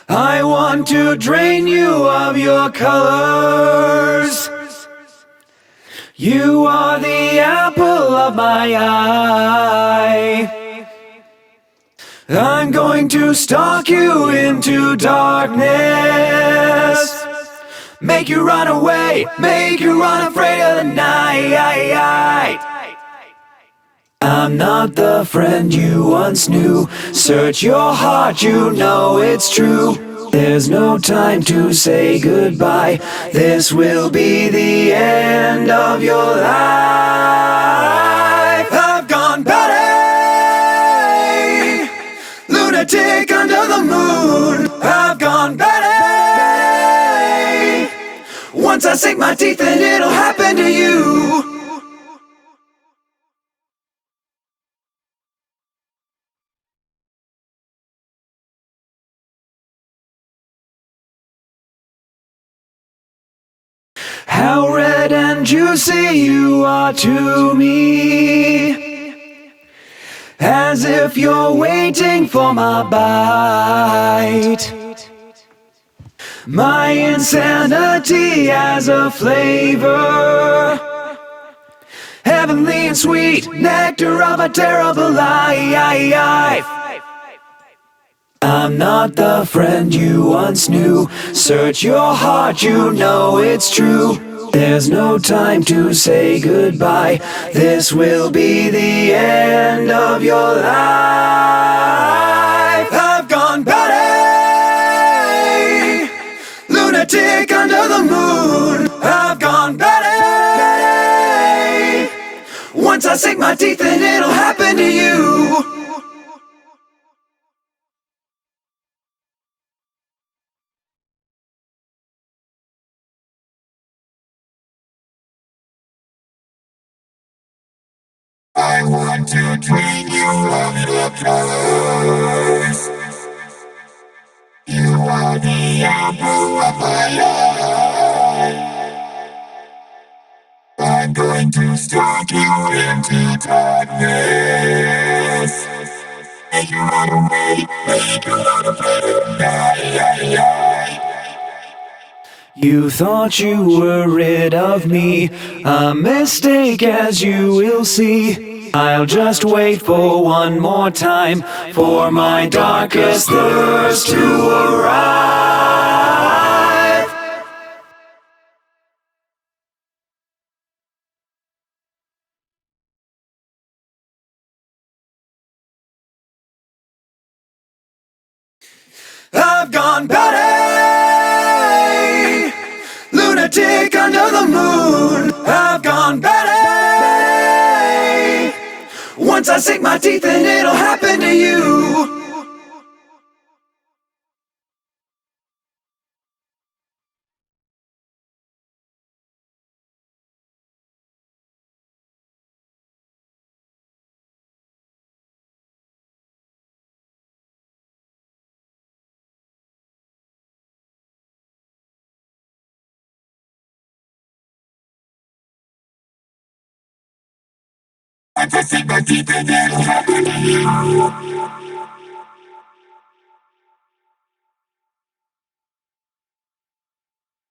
I want to drain you of your colors. You are the apple of my eye. I'm going to stalk you into darkness. Make you run away, make you run afraid of the night. I'm not the friend you once knew. Search your heart, you know it's true. There's no time to say goodbye. This will be the end of your life. I've gone batty, lunatic under the moon. I've gone batty. Once I sink my teeth in, it'll happen to you. How red and juicy you are to me, as if you're waiting for my bite. My insanity has a flavor, heavenly and sweet, nectar of a terrible life. I'm not the friend you once knew. Search your heart, you know it's true. There's no time to say goodbye. This will be the end of your life. I've gone batty, lunatic under the moon. I've gone batty. Once I sink my teeth in, it'll happen to you. I want to drain you of your colors. You are the apple of my eye. I'm going to stalk you into darkness. Make you run away, make you run afraid of night. You thought you were rid of me, a mistake as you will see. I'll just wait for one more time for my darkest thirst to arrive. I've gone batty, lunatic under the moon. I've gone batty. Once I sink my teeth in, it'll happen to you. Once I sink my teeth in, it'll happen to you.